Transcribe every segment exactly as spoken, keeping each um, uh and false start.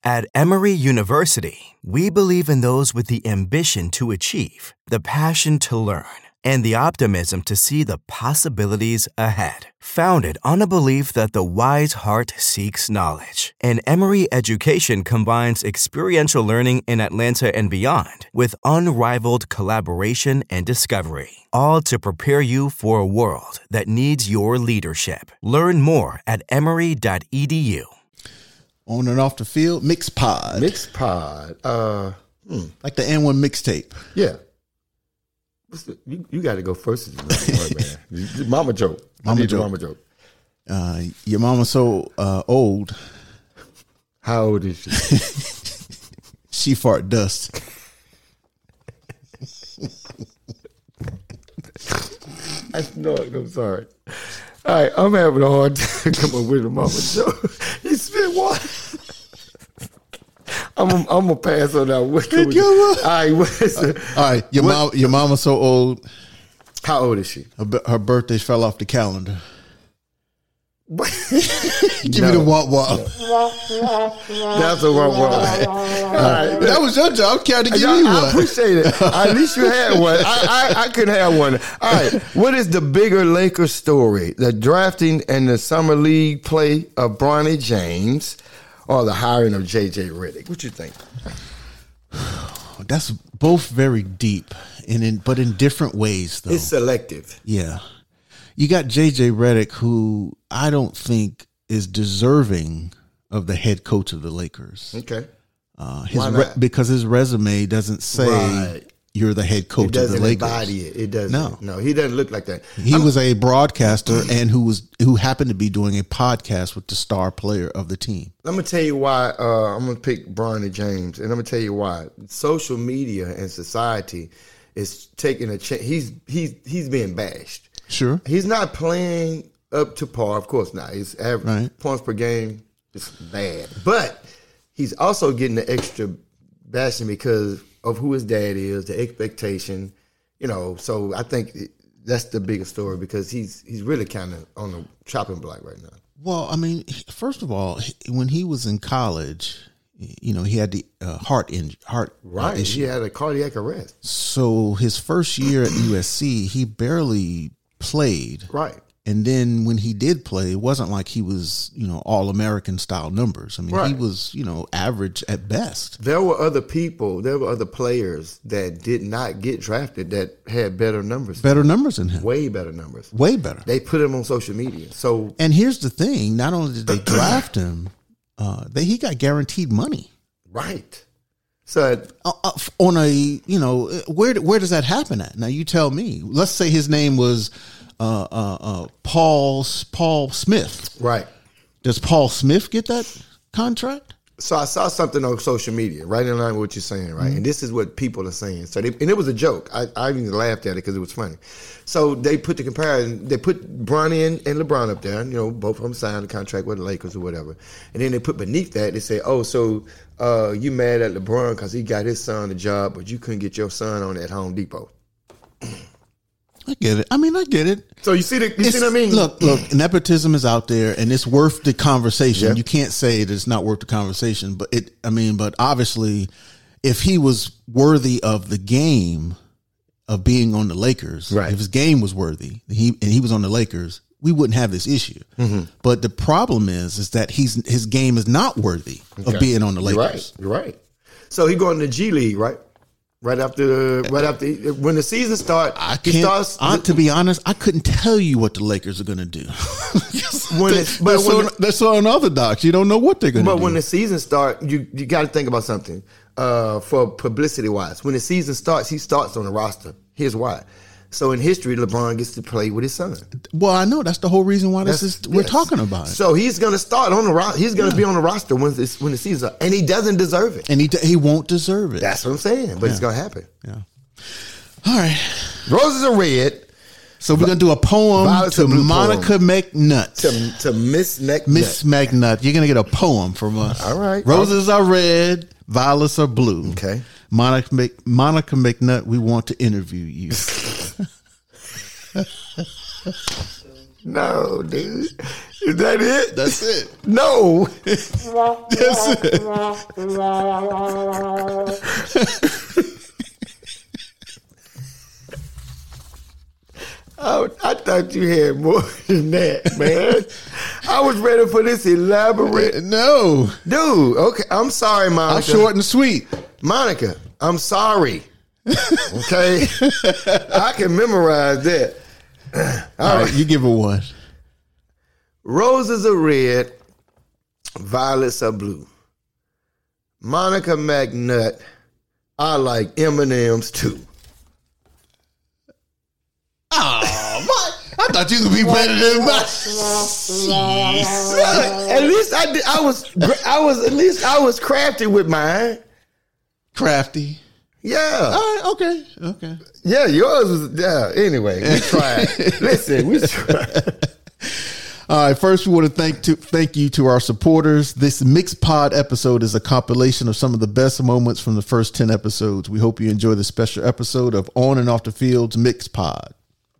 At Emory University, we believe in those with the ambition to achieve, the passion to learn, and the optimism to see the possibilities ahead. Founded on a belief that the wise heart seeks knowledge, and Emory education combines experiential learning in Atlanta and beyond with unrivaled collaboration and discovery, all to prepare you for a world that needs your leadership. Learn more at emory dot e d u. On and off the field, Mixed Pod. Mixed Pod. Uh, hmm. Like the N one mixtape. Yeah. What's the, you you got to go first. Man. Mama joke. Mama joke. Mama joke. Uh, your mama's so uh, old. How old is she? She fart dust. I know it. I'm sorry. All right, I'm having a hard time coming up with a mama joke. You spit water. I'm a, I'm gonna pass on that. What can we do? All right, what's the, all right. Your what, mom, your mama's so old. How old is she? Her, her birthday fell off the calendar. Give no, me the wah wah. No. That's a wah wah. All right, that was your job. I'm counting to give I, you I one. appreciate it. At least you had one. I, I I couldn't have one. All right. What is the bigger Lakers story? The drafting and the summer league play of Bronny James, or the hiring of J J Redick? What you think? That's both very deep, and in but in different ways, though. It's selective. Yeah. You got J J Redick, who I don't think is deserving of the head coach of the Lakers. Okay. Uh, his Why re- not? because his resume doesn't say Right. you're the head coach It doesn't of the Lakers. embody it. It doesn't. No. No, he doesn't look like that. He I'm- was a broadcaster and who was who happened to be doing a podcast with the star player of the team. I'm gonna tell you why. Uh, I'm gonna pick Bronny James, and I'm gonna tell you why. Social media and society is taking a chance. He's he's he's being bashed. Sure. He's not playing up to par. Of course not. His average Right. points per game is bad, but he's also getting the extra bashing because of who his dad is, the expectation. You know, so I think that's the biggest story because he's he's really kind of on the chopping block right now. Well, I mean, first of all, when he was in college, you know, he had the uh, heart in heart Right. uh, issue. He had a cardiac arrest. So his first year at U S C, he barely played. Right. And then when he did play, it wasn't like he was, you know, all American style numbers. I mean, Right. he was, you know, average at best. There were other people, there were other players that did not get drafted that had better numbers. Better numbers than him. Way better numbers. Way better. They put him on social media. So And here's the thing, not only did they draft him, uh, they, he got guaranteed money. right. So Uh, uh, on a, you know, where where does that happen at? Now you tell me. Let's say his name was uh, uh, uh, Paul Paul Smith. right. Does Paul Smith get that contract? So I saw something on social media, right in line with what you're saying, right? Mm-hmm. And this is what people are saying. So they, and it was a joke. I, I even laughed at it because it was funny. So they put the comparison. They put Bronny and, and LeBron up there. You know, both of them signed a contract with the Lakers or whatever. And then they put beneath that, they say, "Oh, so uh, you mad at LeBron because he got his son a job, but you couldn't get your son on at Home Depot." I get it. I mean, I get it. So you see the, you It's- see what I mean? Look, look, nepotism is out there, and it's worth the conversation. Yep. You can't say that it's not worth the conversation, but it. I mean, but obviously, if he was worthy of the game of being on the Lakers, Right. if his game was worthy, he and he was on the Lakers, we wouldn't have this issue. Mm-hmm. But the problem is, is that he's his game is not worthy Okay. of being on the You're Lakers. right. You're right. So he going to the G League, right? Right after, right after when the season starts, I he can't. starts. I, to be honest, I couldn't tell you what the Lakers are going to do. When they, it's- they're, but so, when- they're so unorthodox. You don't know what they're going to do. But when the season starts, you you got to think about something uh, for publicity wise. When the season starts, he starts on the roster. Here's why. So in history, LeBron gets to play with his son. Well, I know that's the whole reason why this That's- is we're yes. talking about it. So he's going to start on the roster. He's going to be on the roster when this, when the season starts. And he doesn't deserve it. And he he won't deserve it. That's what I'm saying. But it's going to happen. yeah. All right. Roses are red So we're gonna do a poem Violets to are blue Monica McNutt. to, to Miss Neck. Miss McNutt. You're gonna get a poem from us. All right. Roses are red, violets are blue. Okay. Monica Mc, Monica McNutt, we want to interview you. No, dude. Is that it? That's it. No. That's it. I, I thought you had more than that, man. I was ready for this elaborate. No. Dude, okay. I'm sorry, Monica. I'm short and sweet. Monica, I'm sorry. Okay? I can memorize that. All, All right, right, you give her one. Roses are red, violets are blue. Monica McNutt, I like M and M's too. Oh, my. I thought you could be better than mine. At least I did, I was I was at least I was crafty with mine. Crafty. Yeah. All right, okay. Okay. Yeah, yours was yeah. Anyway, we tried. Listen, we tried. All right, first we want to thank to thank you to our supporters. This Mixed Pod episode is a compilation of some of the best moments from the first ten episodes. We hope you enjoy this special episode of On and Off the Field's Mixed Pod.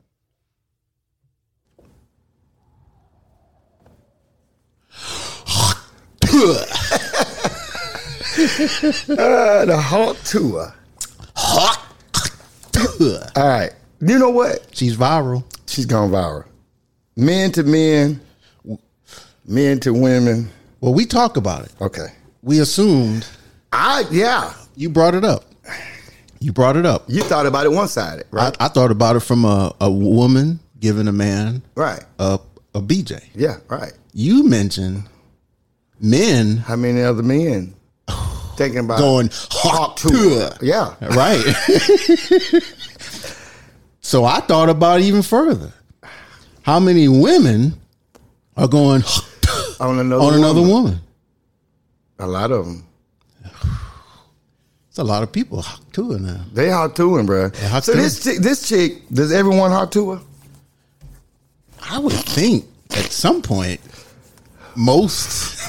uh, the Hawk Tour. Hawk Tour. All right. You know what? She's viral. She's gone viral. Men to men, men to women. Well, we talk about it. Okay. We assumed. I yeah. You brought it up. You brought it up. You thought about it one-sided, right? I, I thought about it from a, a woman giving a man right a a B J. Yeah, right. You mentioned men. How many other men thinking about going Hawk Tour? Yeah, right. So I thought about it even further. How many women are going on another on another woman? woman? A lot of them. It's a lot of people Hawk Tour now. They Hawk Touring, bro. Hawk so tour. this chick, this chick, does everyone Hawk Tour? I would think at some point, most.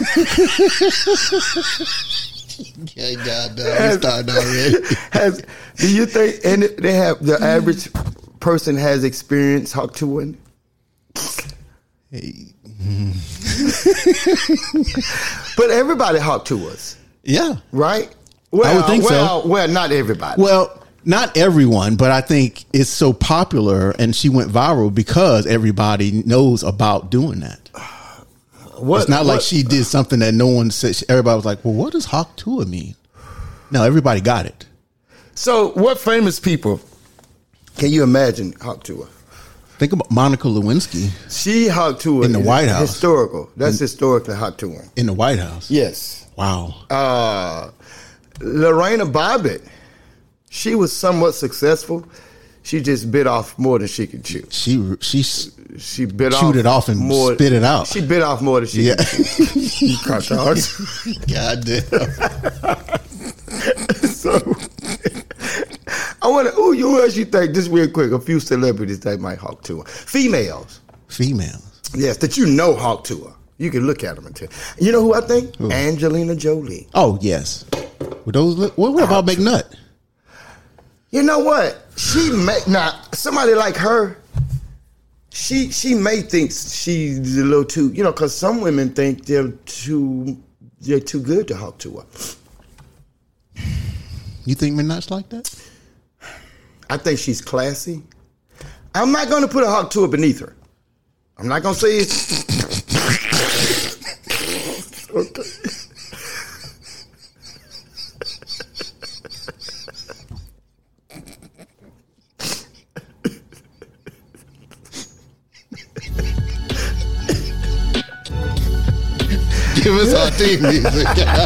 Yeah, God, no, we started already. Has, do you think and they have the average person has experienced Hawk Touring? Hey. But everybody Hawk Tours. Yeah. Right? Well, I would think well, so. Well, not everybody. Well, not everyone, but I think it's so popular and she went viral because everybody knows about doing that. What, it's not what, like she did something that no one said. Everybody was like, well, what does Hawk Tour mean? No, everybody got it. So what famous people can you imagine Hawk Tour? Think about Monica Lewinsky. She Hawk Tour in the White House. Historical. That's in, historically Hawk Tour. In the White House? Yes. Wow. Uh, Lorena Bobbitt, she was somewhat successful. She just bit off more than she could chew. She she she bit chewed off it off and more, spit it out. She bit off more than she yeah. could chew. You caught God damn. So I want to. Who you else you think? Just real quick, a few celebrities that might Hawk Tour. Females. Females. Yes, that you know Hawk Tour. You can look at them and tell. You know who I think? Who? Angelina Jolie. Oh yes. With those. What, what about McNutt? You know what? She may now somebody like her. She she may think she's a little too. You know, because some women think they're too they're too good to Hawk Tour. You think McNutt's like that? I think she's classy. I'm not going to put a Hawk Tour beneath her. I'm not going to say it's. Okay. Give us our theme music.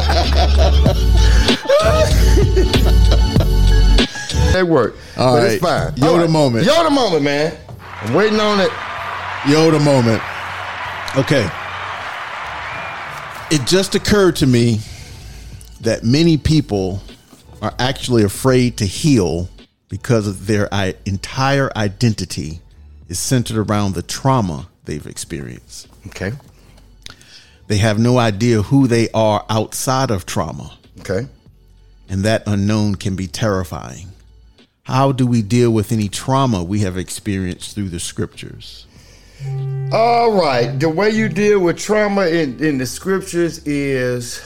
That worked. All but right. It's fine. Yoda right. moment. Yoda moment, man. I'm waiting on it. Yoda moment. Okay. It just occurred to me that many people are actually afraid to heal because of their entire identity is centered around the trauma they've experienced. Okay. They have no idea who they are outside of trauma. Okay. And that unknown can be terrifying. How do we deal with any trauma we have experienced through the scriptures? All right. The way you deal with trauma in, in the scriptures is,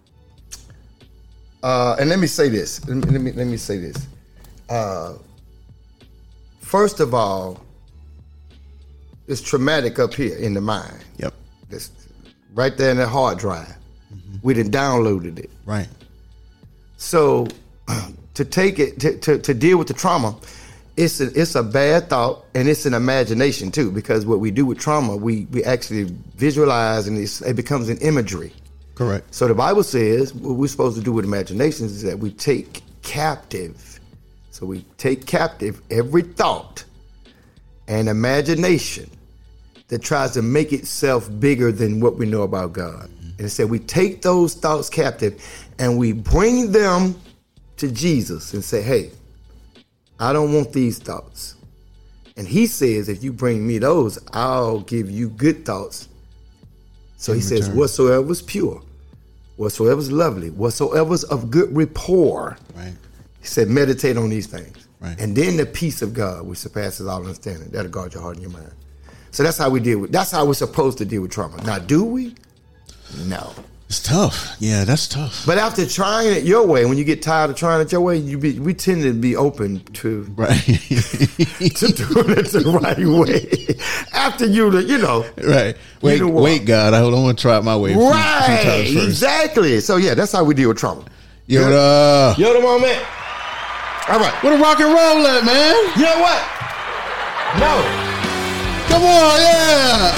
uh, and let me say this. Let me let me, let me say this. Uh, first of all, it's traumatic up here in the mind. Yep. It's right there in the hard drive. Mm-hmm. We done downloaded it. Right. So to take it to, to, to deal with the trauma, it's a, it's a bad thought, and it's an imagination too, because what we do with trauma, we, we actually visualize, and it's, it becomes an imagery. Correct. So the Bible says what we're supposed to do with imaginations is that we take captive. So we take captive every thought and imagination that tries to make itself bigger than what we know about God. Mm-hmm. And it said we take those thoughts captive and we bring them to Jesus and say, hey, I don't want these thoughts. And he says, if you bring me those, I'll give you good thoughts. So he says, whatsoever is pure, whatsoever is lovely, whatsoever is of good rapport. Right. He said, meditate on these things. Right. And then the peace of God, which surpasses all understanding, that'll guard your heart and your mind. So that's how we deal with, that's how we're supposed to deal with trauma. Now, do we? No. It's tough. Yeah, that's tough. But after trying it your way, when you get tired of trying it your way, you be, we tend to be open to, right. to doing it the right way. After you, you know. Right. Wait, you know wait, God, I don't want to try it my way. Right. Few, few exactly. So, yeah, that's how we deal with trauma. Yoda. Yoda moment. All right. Where the rock and roll at, man? You know what? No. Come on, yeah.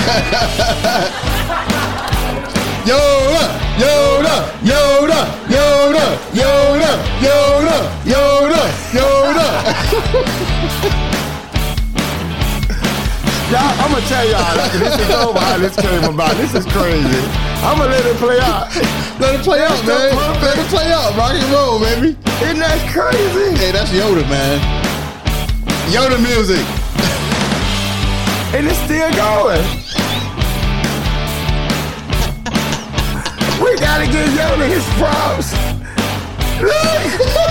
Yoda, Yoda, Yoda, Yoda, Yoda, Yoda, Yoda, Yoda. Y'all, I'm gonna tell y'all, this is over how this came about. This is crazy. I'm gonna let it play out. Let it play out, man. Let it play out. Rock and roll, baby. Isn't that crazy? Hey, that's Yoda, man. Yoda music. And it's still going. We gotta give Yoda his props. Look.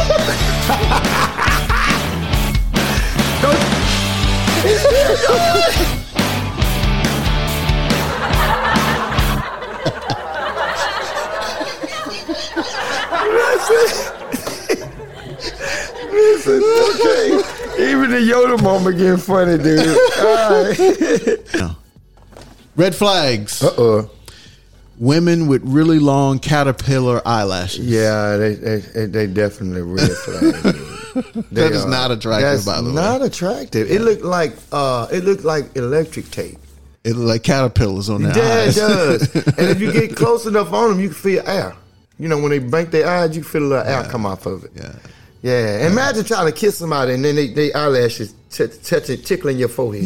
It's still going. Listen. Listen, okay. Even the Yoda moment getting funny, dude. All right. Red flags. Uh-oh. Women with really long caterpillar eyelashes. Yeah, they they, they definitely red flags. That is are, not attractive, by the way. Not attractive. It looked like uh, it looked like electric tape. It looked like caterpillars on their yeah, eyes. Yeah, it does. And if you get close enough on them, you can feel air. You know, when they blink their eyes, you can feel a little air yeah. come off of it. Yeah. Yeah. Imagine trying to kiss somebody and then they, they eyelashes t- touching, tickling your forehead.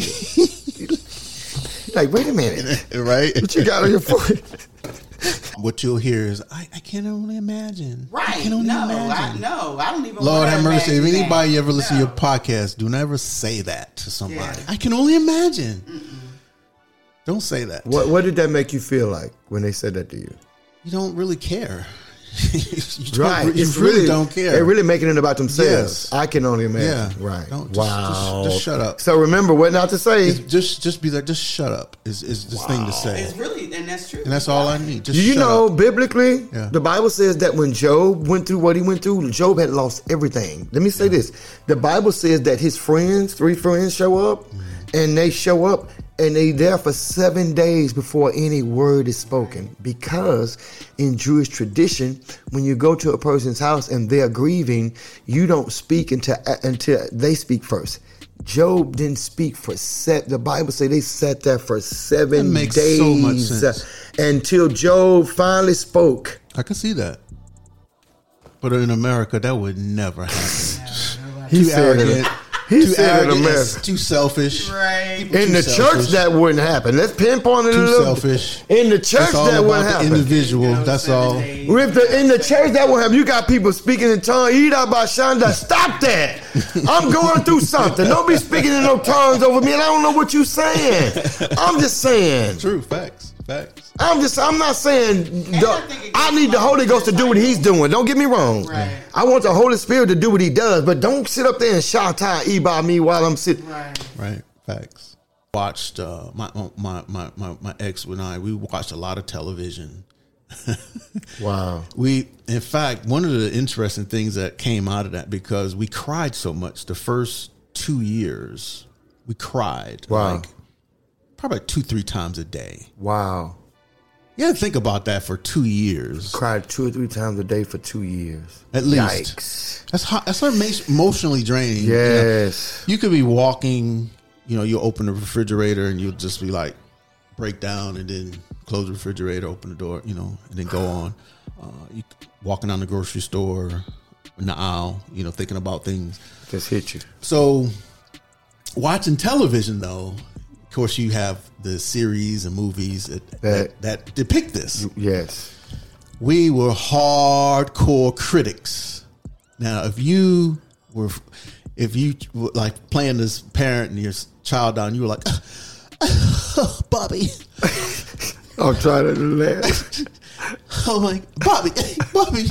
Like, wait a minute. Right? What you got on your forehead? What you'll hear is, I, I can only imagine. Right. I can only no, imagine. I, no, I don't even Lord have mercy. If anybody that. ever listen no. to your podcast, do never say that to somebody. Yeah. I can only imagine. Mm-mm. Don't say that. What What did that make you feel like when they said that to you? You don't really care. you right. You it's really, really don't care. They're really making it about themselves. Yes. I can only imagine. Yeah. Right. Don't, just, wow. Just, just shut up. So remember what not to say. It's just just be like, just shut up is, is this wow. thing to say. It's really, and that's true. And that's all I need. Just Do you shut know, up. biblically, yeah. the Bible says that when Job went through what he went through, Job had lost everything. Let me say yeah. this. The Bible says that his friends, three friends show up, mm. and they show up, and they there for seven days before any word is spoken. Because in Jewish tradition, when you go to a person's house and they're grieving, you don't speak until until they speak first. Job didn't speak for set. The Bible says they sat there for seven that makes days so much sense. until Job finally spoke. I can see that. But in America, that would never happen. He Too said arrogant. it. He too said arrogant, it America. Too selfish. Right. In too the selfish. church, that wouldn't happen. Let's pinpoint it Too a little. selfish. In the church, it's all that about wouldn't the happen. individual. That's all. With the, in the church, that won't happen. You got people speaking in tongues. Ida Bashanda, stop that. I'm going through something. Don't be speaking in no tongues over me, and I don't know what you're saying. I'm just saying. True. Facts. Facts. I'm just, I'm not saying, the, I need the Holy Ghost to do what he's doing. Don't get me wrong. Right. I want the Holy Spirit to do what he does, but don't sit up there and shout out E by me while I'm sitting. Right. Right. Facts. watched uh, my, my my my my ex and I. We watched a lot of television. Wow. We, in fact, one of the interesting things that came out of that, because we cried so much the first two years, we cried. Wow. Like probably two, three times a day. Wow. Yeah, think about that for two years. Cried two or three times a day for two years. At least. Yikes. That's hot, that's emotionally draining. Yes. You know, you could be walking, you know, you'll open the refrigerator and you'll just be like, break down and then close the refrigerator, open the door, you know, and then go on. Uh, you walking down the grocery store in the aisle, you know, thinking about things. Just hit you. So watching television, though, of course, you have the series and movies that, that, That- that depict this. Yes. We were hardcore critics. Now, if you were, if you were like playing this parent and your child down, you were like, oh, Bobby. I'm trying to laugh. Oh my, Bobby, Bobby.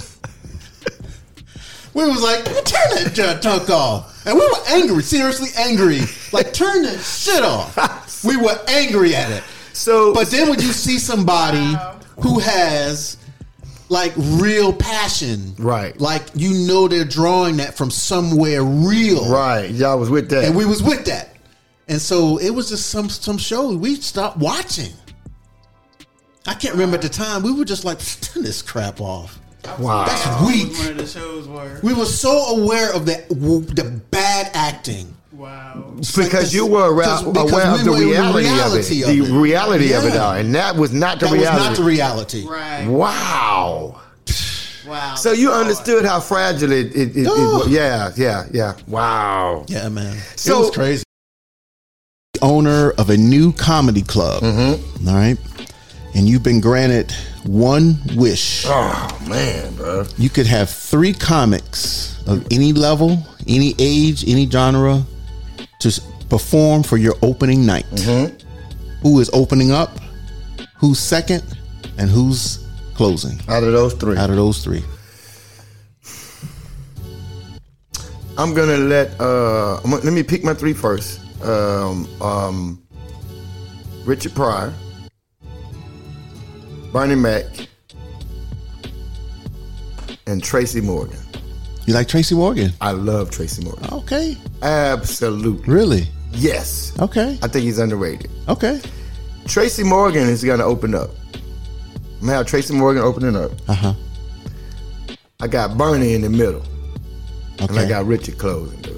We was like, turn that junk off. And we were angry, seriously angry. Like, turn that shit off. We were angry at it. So, But then when you see somebody Wow. who has like real passion, Right. like you know they're drawing that from somewhere real, right, y'all was with that. and we was with that, and so it was just some some shows we stopped watching. I can't remember at the time. We were just like, turn this crap off. Wow. That's That was weak. One of the shows were. We were so aware of the the bad acting. Wow. Because you were around, Because aware we of the were in the reality, reality of of it. it. The reality of it Yeah. all. And that was not the That was reality. not the reality. Right. Wow. Wow. So you Lord. understood how fragile it, it, it, it Oh. was. Yeah, yeah, yeah. Wow. Yeah, man. So- it was crazy. Owner of a new comedy club. Mm-hmm. All right. And you've been granted one wish. Oh, man, bro. You could have three comics of any level, any age, any genre to s- perform for your opening night. Mm-hmm. Who is opening up? Who's second? And who's closing? Out of those three. Out of those three. I'm going to let, uh, I'm gonna- let me pick my three first. Um, um, Richard Pryor, Bernie Mac, and Tracy Morgan. You like Tracy Morgan? I love Tracy Morgan. Okay. Absolutely. Really? Yes. Okay. I think he's underrated. Okay. Tracy Morgan is going to open up. I'm going to have Tracy Morgan opening up. Uh-huh. I got Bernie in the middle. And I Okay. got Richard closing, dude.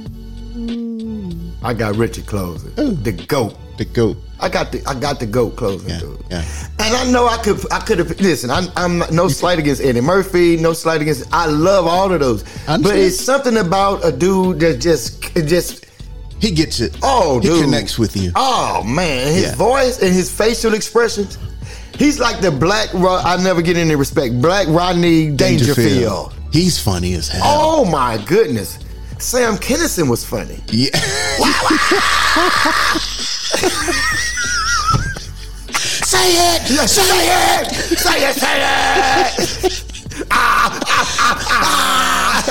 I got Richard closing. The GOAT. The GOAT. I got the I got the GOAT closing, Yeah, dude. yeah. And I know I could I could have listen. I'm I'm no slight against Eddie Murphy, no slight against. I love all of those, I understand. but it's something about a dude that just it just He gets it. oh he dude connects with you. Oh man, his Yeah. voice and his facial expressions. He's like the black. Ro- I never get any respect. Black Rodney Dangerfield. He's funny as hell. Oh my goodness, Sam Kinison was funny. Yeah. Say it! Say it! Say it! Say it! Ah, ah, ah, ah.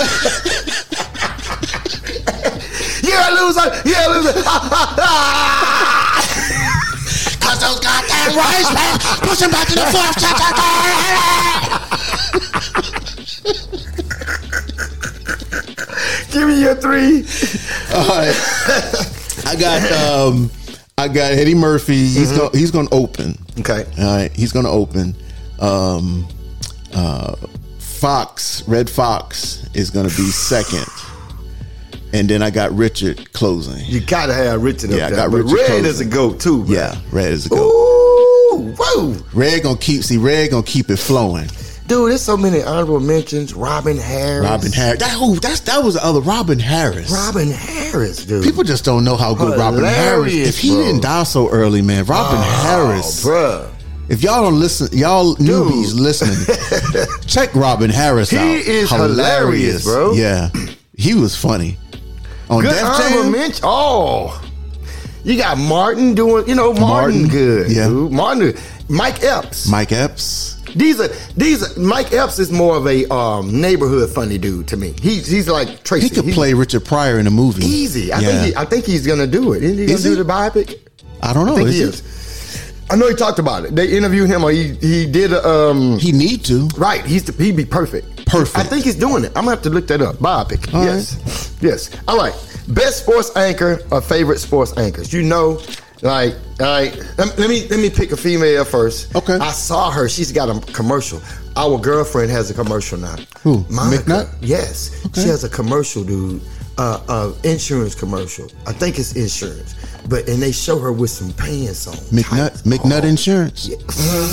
You're a loser! You're a loser! Ah, ah, ah. Cause those goddamn rice, man! Push him back to the fourth touch. Give me your three. All right. I got um I got Eddie Murphy. He's Mm-hmm. going he's going to open. Okay. All right, he's going to open. Um uh Fox, Red Fox is going to be second. And then I got Richard closing. You gotta have Richard up Yeah, I there. got but Richard Red closing. is a goat too, bro. Yeah, Red is a go. Ooh, whoa. Red going to keep see Red going to keep it flowing. Dude, there's so many honorable mentions. Robin Harris. Robin Harris. That who that's that was the other Robin Harris. Robin Harris, dude. People just don't know how good Robin Harris. Hilarious, If he bro. didn't die so early, man, Robin Harris. Oh, bruh. If y'all don't listen, y'all newbies listening, check Robin Harris He out. is hilarious, bro. Yeah, he was funny. On Good Def honorable Jam, mention. Oh, you got Martin doing, you know, Martin, Martin, good, yeah. dude. Martin, Mike Epps. Mike Epps. These are these. Are, Mike Epps is more of a um, neighborhood funny dude to me. He's he's like Tracy. He could He's play Richard Pryor in a movie. easy. I Yeah. think he, I think he's gonna do it. Isn't he gonna Is do he? the biopic? I don't know. I think is he he? is. I know he talked about it. They interviewed him, or he he did. A, um, He need to. right. He's the, he'd be perfect. Perfect. I think he's doing it. I'm gonna have to look that up. Biopic. All yes. Yes. All right. Best sports anchor or favorite sports anchors? You know, like, all right. Let, let me let me pick a female first. Okay. I saw her. She's got a commercial. Our girlfriend has a commercial now. Who? Monica. McNutt? Yes. Okay. She has a commercial, dude. Uh, uh, insurance commercial. I think it's insurance. But and they show her with some pants on. McNutt. Tights. McNutt Oh. Insurance. Yeah.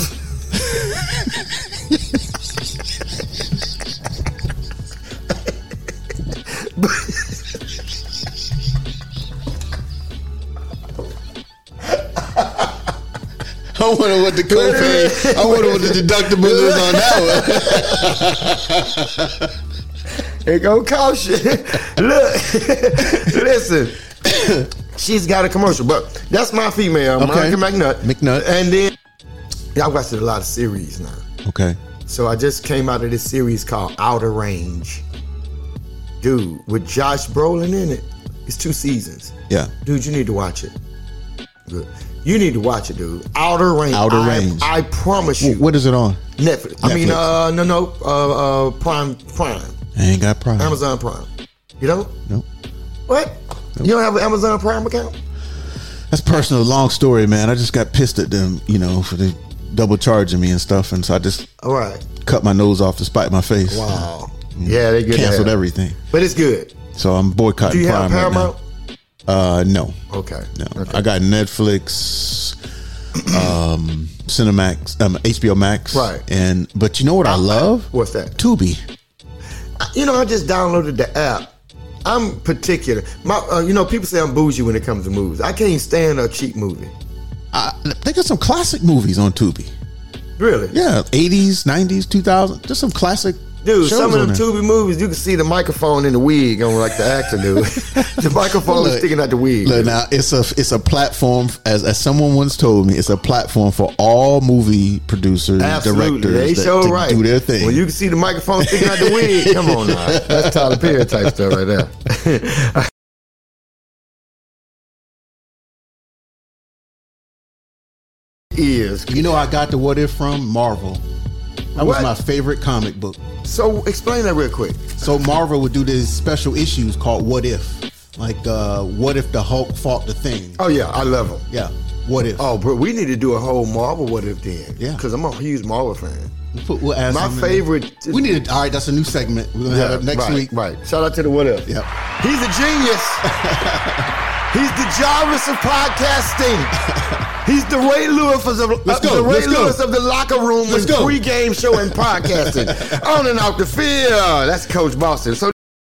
I wonder what the copay. I wonder what the deductible is on that one. It gonna cost you. Look, listen. She's got a commercial, but that's my female, Okay. Monica McNutt. McNutt. And then yeah, I've watched a lot of series now. Okay. So I just came out of this series called Outer Range. Dude, with Josh Brolin in it. It's two seasons. Yeah. Dude, you need to watch it. Good. You need to watch it, dude. Outer Range. Outer I, Range. I promise you. What is it on? Netflix. I mean, Netflix. uh, no, no, uh, uh, Prime, Prime, I ain't got Prime. Amazon Prime. You don't? Nope. What? You don't have an Amazon Prime account? That's personal. Long story, man. I just got pissed at them, you know, for the double charging me and stuff, and so I just All right. cut my nose off to spite my face. Wow. Yeah, they good. to Canceled have. everything. But it's good. So I'm boycotting Do you Prime have right Paramount? now. Uh, no, Okay. no. Okay. I got Netflix, um, Cinemax, um, H B O Max, Right. And but you know what I love? What's that? Tubi. You know, I just downloaded the app. I'm particular. My, uh, you know, people say I'm bougie when it comes to movies. I can't stand a cheap movie. I think of some classic movies on Tubi. Really? Yeah, eighties, nineties, two thousand. Just some classic. Dude, shows some on of them there. Tubi movies, you can see the microphone in the wig on like the actor dude. The microphone is Look, sticking out the wig. Look, now it's a it's a platform, as as someone once told me, it's a platform for all movie producers, Absolutely. directors They that, show to right. do their thing. When you can see the microphone sticking out the wig, come on now. That's Tyler Perry type stuff right there. Is You know, I got the What If from Marvel. That was What? my favorite comic book. so explain that real quick. So Marvel would do these special issues called What If, like uh, what if the Hulk fought the Thing? Oh yeah, I love them. Yeah, What If? Oh, bro, we need to do a whole Marvel what if then. Yeah. Because I'm a huge Marvel fan. We'll, put, we'll add My some in there. favorite. We need to. All right, that's a new segment. We're gonna have it next right, week. Right. Shout out to the what if. Yep. He's a genius. He's the Jarvis of podcasting. He's the Ray Lewis of, Let's uh, go, the Ray let's go. Lewis of the locker room Let's and go. pregame show and podcasting. On and off the field. That's Coach Boston. So,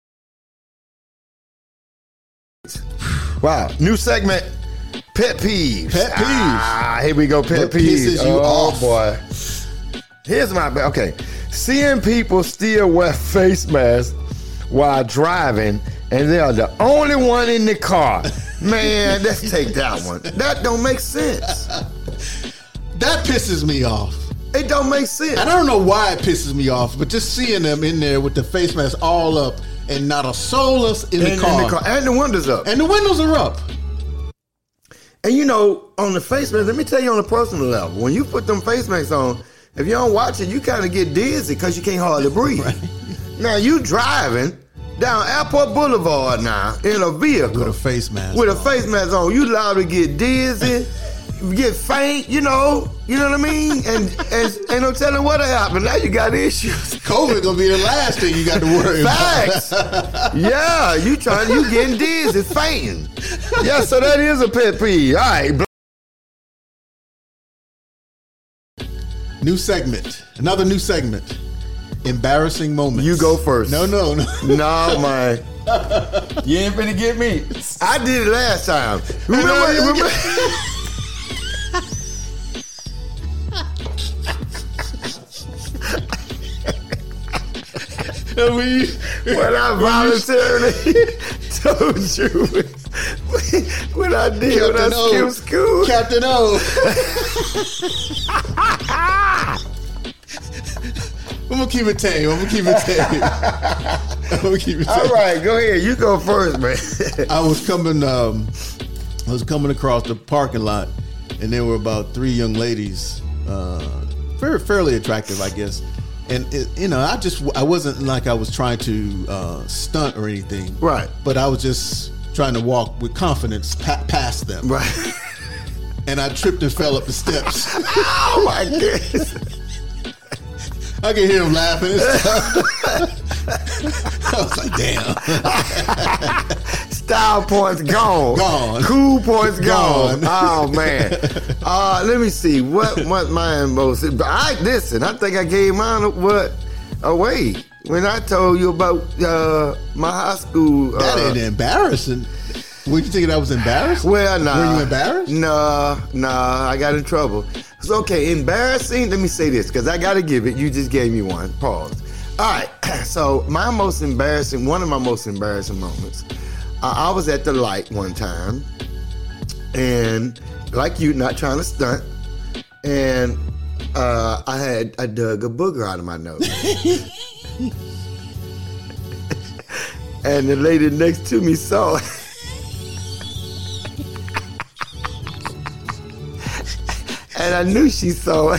wow, new segment. Pet peeves. Pet peeves. Ah, here we go. Pet What peeves. pisses you oh off? boy. Here's my okay. Seeing people still wear face masks while driving, and they are the only one in the car. Man, let's take that one. That don't make sense. That pisses me off. It don't make sense. And I don't know why it pisses me off, but just seeing them in there with the face mask all up and not a soul else in, And, the car. in the car, and the windows up. And the windows are up. And you know, on the face mask, let me tell you on a personal level, when you put them face masks on, if you don't watch it, you kind of get dizzy because you can't hardly breathe. Right. Now you driving down Airport Boulevard now in a vehicle With a face mask with a on. face mask on, you liable to get dizzy, get faint. You know, you know what I mean. And and ain't no telling what happened. Now you got issues. COVID gonna be the last thing you got to worry Facts. about. Yeah, you trying, you getting dizzy, fainting. Yeah, so that is a pet peeve. All right. New segment. Another new segment. Embarrassing moments. You go first. No, no, no. No, man. You ain't finna get me. I did it last time. Remember? No, you remember? we, When I voluntarily told you what I did when I Captain O. skipped school. Captain O. I'm gonna keep it tame. I'm gonna keep it tame. I'm gonna keep it tame. All right, go ahead. You go first, man. I was coming. Um, I was coming across the parking lot, and there were about three young ladies, uh, very fairly attractive, I guess. And it, you know, I just I wasn't like I was trying to uh, stunt or anything, Right. But I was just trying to walk with confidence pa- past them, Right. and I tripped and fell up the steps. Oh my goodness. I could hear them laughing and stuff. I was like, damn. Style points gone. Gone. Cool points gone. Gone. Oh man. Uh, let me see. What what mine most I listen, I think I gave mine what away when I told you about uh, my high school. Uh, That ain't embarrassing. Were you thinking that was embarrassing? Well, nah. Were you embarrassed? Nah, nah, I got in trouble. It's okay, embarrassing. Let me say this, because I got to give it. You just gave me one. Pause. All right, so my most embarrassing, one of my most embarrassing moments, uh, I was at the light one time, and like you, not trying to stunt, and uh, I had, I dug a booger out of my nose. And the lady next to me saw it. And I knew she saw it.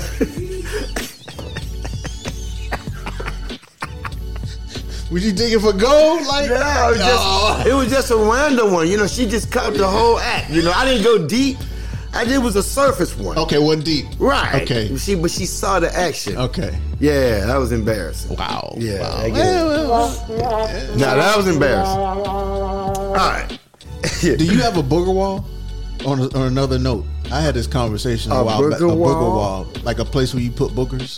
Was you digging for gold? Like, No, it was, Oh. just, it was just a random one. You know, she just cut the whole act. You know, I didn't go deep. I did was a surface one. Okay, one deep. Right. Okay. She, but she saw the action. Okay. Yeah, that was embarrassing. Wow. Yeah, Wow. I get Well, it. well, Now that was embarrassing. All right. do you have a booger wall? On, a, on another note, I had this conversation a, A while back. A booger booger wall? wall, like a place where you put boogers.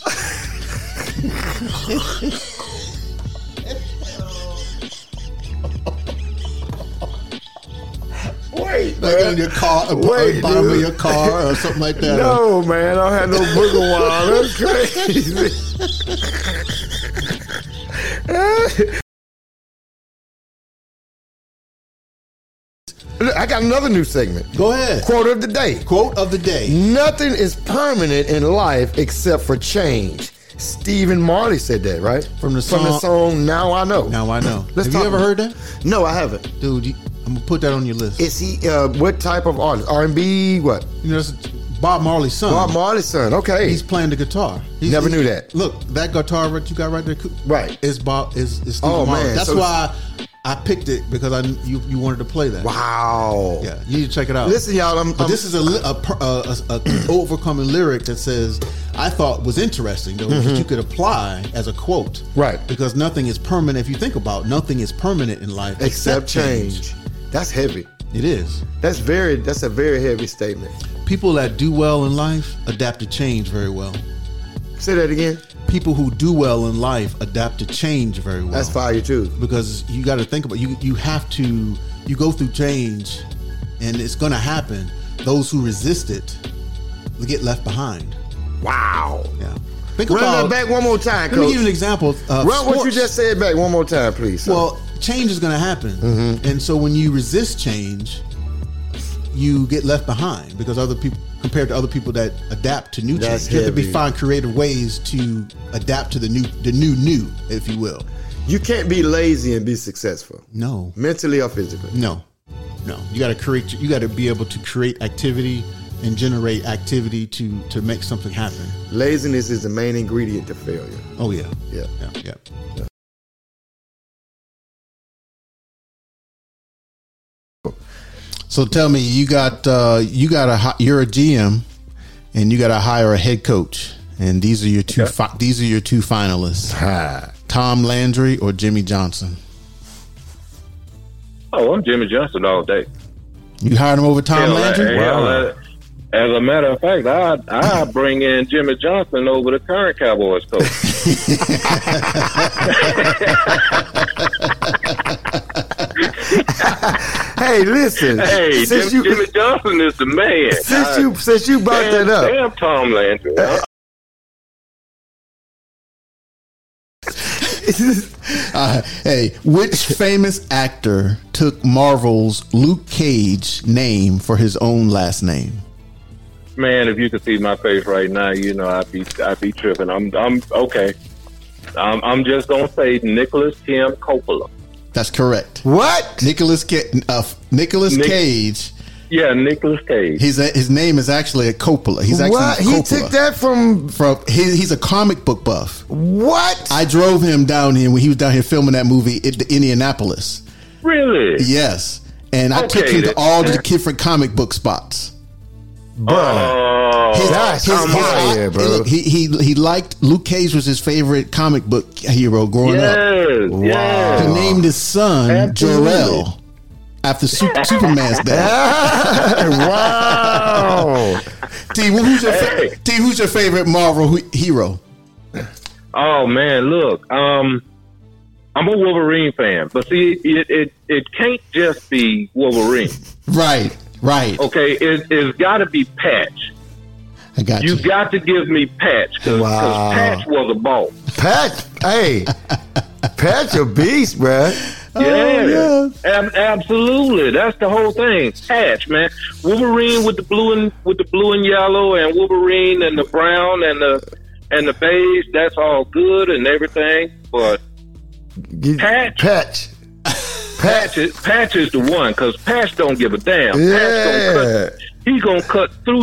Wait, Like man. on your car, a Wait, bottom dude. of your car, or something like that. No, man, I don't have no booger wall. That's crazy. Look, I got another new segment. Go ahead. Quote of the day. Quote of the day. Nothing is permanent in life except for change. Stephen Marley said that, right? From the From the song- song Now I Know. Now I know. Let's Have talk you ever about- heard that, No, I haven't. dude? You, I'm gonna put that on your list. Is he, uh, what type of artist? R and B, what? You know, it's Bob Marley's son. Bob Marley's son, okay. He's playing the guitar. He's, Never he- knew that. Look, that guitar that you got right there, Right. Is Bob? Is, is Stephen Oh, Marley. man, That's so- why I picked it, because I kn- you you wanted to play that. Wow. Yeah, you need to check it out. Listen, y'all, I'm, But I'm this is a, li- a, per- a, a, a overcoming lyric that says, I thought was interesting though, that you could apply as a quote. Right. Because nothing is permanent. If you think about it, nothing is permanent in life except change. That's heavy. It is. That's very. That's a very heavy statement. People that do well in life adapt to change very well. Say that again. People who do well in life adapt to change very well. That's fire too. Because you got to think about you. You have to. You go through change, and it's going to happen. Those who resist it will get left behind. Wow. Yeah. Think Run about. that back one more time, Let me Coach. give you an example. Of Run what you sports. just said back one more time, please. sir. Well, change is going to happen, Mm-hmm. and so when you resist change, you get left behind because other people, compared to other people that adapt to new That's change, you have to be heavy. find creative ways to adapt to the new, the new, new, if you will. you can't be lazy and be successful, No, mentally or physically. no, no. You got to create. You got to be able to create activity and generate activity to to make something happen. Laziness is the main ingredient to failure. Oh yeah, Yeah. yeah, yeah. So tell me, you got uh, you got a hi- you're a G M, and you got to hire a head coach, and these are your two Okay. fi- these are your two finalists: Tom Landry or Jimmy Johnson. Oh, I'm Jimmy Johnson all day. You hired him over Tom Hell, Landry? hell, uh, as a matter of fact, I I bring in Jimmy Johnson over the current Cowboys coach. Hey, listen. Hey, since Jim, you Jimmy Johnson is the man. since you since you brought damn, that up, damn Tom Landry. huh? Uh, hey, which famous actor took Marvel's Luke Cage name for his own last name? Man, if you could see my face right now, you know I'd be I'd be tripping. I'm I'm okay. I'm I'm just gonna say Nicholas Tim Coppola. That's correct. what? Nicholas Ca- uh, Nicholas Nick- Cage Yeah, Nicolas Cage. He's a, his name is actually a Coppola. He's actually What? Coppola. He took that from from. He, he's a comic book buff. what? I drove him down here when he was down here filming that movie in Indianapolis. Really? Yes, and I Okay, took him to then. all the different comic book spots. Oh, His- That's his- come his- on I- here, bro. look, he he he liked Luke Cage was his favorite comic book hero growing up. yes, Wow. yes. He named his son Absolutely. Jor-El after Super, Superman's dad. Wow. T, who's your fa- Hey. T, who's your favorite Marvel hu- hero? Oh man, look, um, I'm a Wolverine fan, but see, it it, it can't just be Wolverine. Right, right. Okay, it, it's got to be Patch. I got you. You got to give me Patch because Wow. Patch was a boss. Pat, hey, Pat's a beast, bruh. Yeah, Ab- absolutely. That's the whole thing. Patch, man. Wolverine with the blue and with the blue and yellow, and Wolverine and the brown and the and the beige. That's all good and everything, but Patch. Patch. Patch is, Patch is the one because Patch don't give a damn. Yeah. Patch gonna cut, he gonna cut through.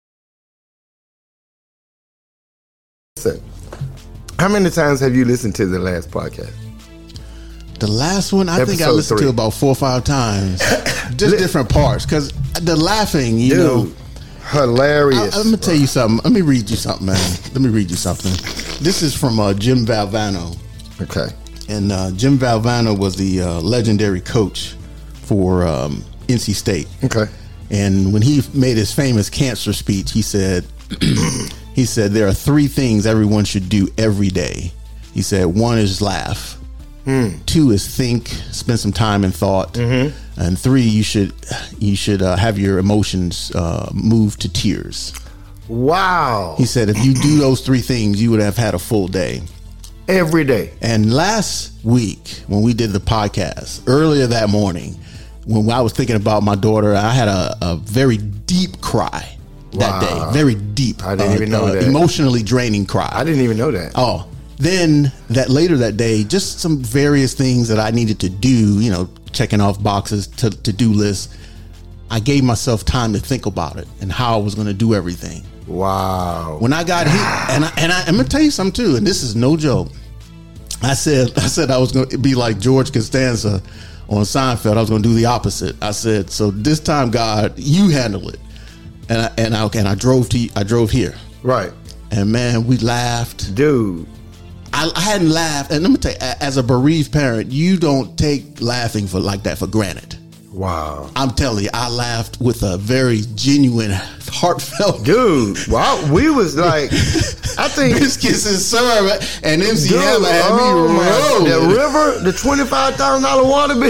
Listen, how many times have you listened to the last podcast? The last one, I think I Episode listened three. to about four or five times, just different parts. Because the laughing, you know, Dude, hilarious. I, I'm gonna tell you something. Let me read you something, man. Let me read you something. This is from uh, Jim Valvano, Okay. and uh, Jim Valvano was the uh, legendary coach for um, N C State. Okay. And when he made his famous cancer speech, he said, he said, there are three things everyone should do every day. He said, one is laugh. Two is think, spend some time in thought. And three, you should you should uh, have your emotions uh, move to tears. Wow. He said, if you do those three things, you would have had a full day. Every day. And last week, when we did the podcast, earlier that morning, when I was thinking about my daughter, I had a, a very deep cry that Wow. day. Very deep. I didn't even know that. Emotionally draining cry. I didn't even know that. Oh, then that later that day, just some various things that I needed to do, you know, checking off boxes to to do lists. I gave myself time to think about it and how I was going to do everything. Wow. When I got here, and I, and I, I'm gonna tell you something too, and this is no joke. I said I said I was going to be like George Costanza on Seinfeld. I was going to do the opposite. I said, so this time, God, you handle it, and I, and I and I drove to I drove here, Right. and man, we laughed. Dude. I, I hadn't laughed, and let me tell you, a- as a bereaved parent, you don't take laughing for like that for granted. Wow. I'm telling you, I laughed with a very genuine, heartfelt. Dude. Wow. We was like, I think. Biscuits and syrup, and M C Dude, Hammer had oh me my- rolling. The river, the twenty-five thousand dollars water bill.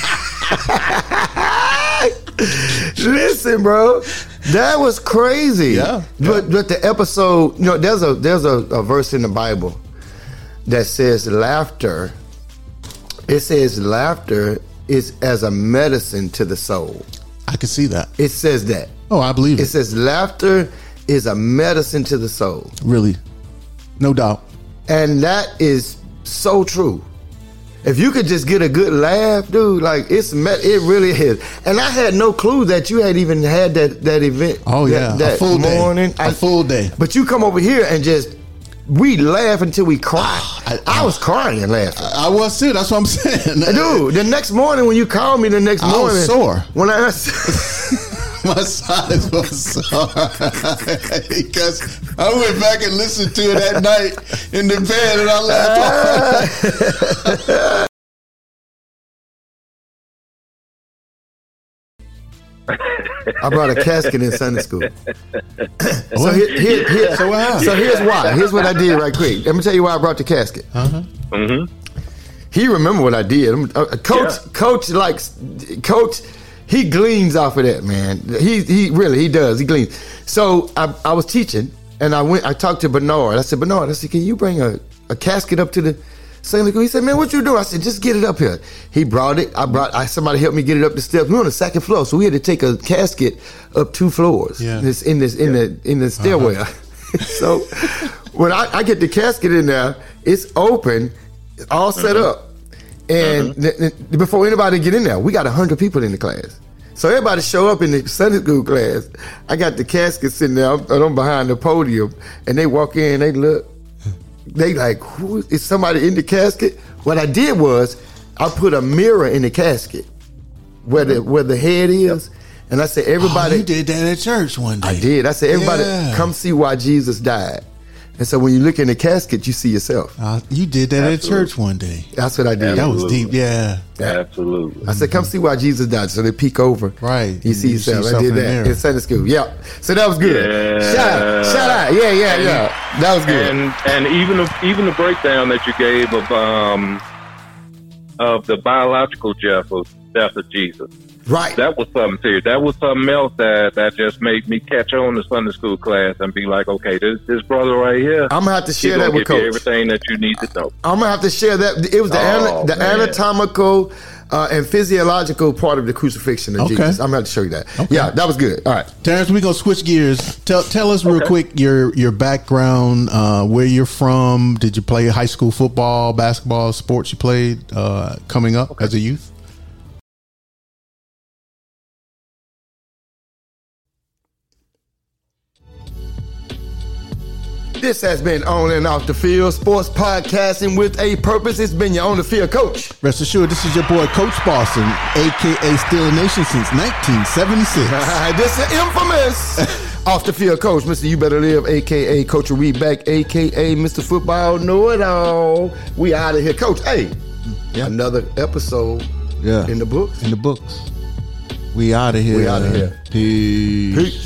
Listen, bro, that was crazy. Yeah, But but the episode, you know, there's a there's a, a verse in the Bible that says laughter. It says laughter is as a medicine to the soul. I can see that. It says that. Oh, I believe It it. says laughter is a medicine to the soul. Really, no doubt. And that is so true. If you could just get a good laugh, dude, like it's met, it really is. And I had no clue that you had even had that that event. Oh that, yeah, that a full morning. day. A I- full day. But you come over here and just we laugh until we cry. I, I- was crying and laughing. I was too. That's what I'm saying. Dude, the next morning when you called me the next I was morning, sore. When I My sides was sore because I went back and listened to it at night in the bed, and I laughed. I brought a casket in Sunday school. so here, here, here, So what happened? so here's why. Here's what I did right quick. Let me tell you why I brought the casket. Mm-hmm. He remember what I did. I'm- uh, Coach, Yeah. coach likes, coach. He gleans off of that, man. He he really he does. He gleans. So I, I was teaching, and I went. I talked to Bernard. I said, Bernard, I said, can you bring a, a casket up to the Saint Louis? He said, man, what you doing? I said, just get it up here. He brought it. I brought. I somebody helped me get it up the steps. We were on the second floor, so we had to take a casket up two floors. Yeah. This in this in the in the stairwell. So when I, I get the casket in there, it's open, all set up. And th- th- before anybody get in there, we got one hundred people in the class. So everybody show up in the Sunday school class. I got the casket sitting there. I'm, I'm behind the podium, and they walk in. They look. They like, who is somebody in the casket? What I did was, I put a mirror in the casket where the where the head is, and I said, everybody. Oh, you did that at church one day. I did. I said, everybody, Yeah. come see why Jesus died. And so when you look in the casket, you see yourself. Uh, you did that Absolutely. at church one day. That's what I did. That was Absolutely. deep. Yeah. Absolutely. I said, come see why Jesus died. So they peek over. Right. You see You see yourself. yourself I did in the that mirror. in Sunday school. Yeah. So that was good. Yeah. Shout out. Shout out. Yeah, yeah, yeah. That was good. And and even the, even the breakdown that you gave of um of the biological death of death of Jesus. Right. That was something serious. That was something else that, that just made me catch on to Sunday school class and be like, okay, this this brother right here, I'm going to have to he's share gonna that with give you Coach. everything that you need to know. I'm going to have to share that. It was the, Oh, ana- the man. anatomical uh, and physiological part of the crucifixion of Okay. Jesus. I'm going to have to show you that. Okay. Yeah, that was good. All right. Terrence, we're gonna switch gears. Tell tell us real Okay. quick your your background, uh, where you're from. Did you play high school football, basketball, sports you played uh, coming up as a youth? This has been On and Off the Field Sports Podcasting with a Purpose. It's been your On the Field coach. Rest assured, this is your boy Coach Boston, aka Steeler Nation since nineteen seventy-six. This is infamous Off the Field coach, Mister You Better Live, aka Coach Reed Back, aka Mister Football Know It All. We out of here, Coach. Hey, Yeah. another episode Yeah. in the books. In the books. We out of here. We outta here. Peace. Peace.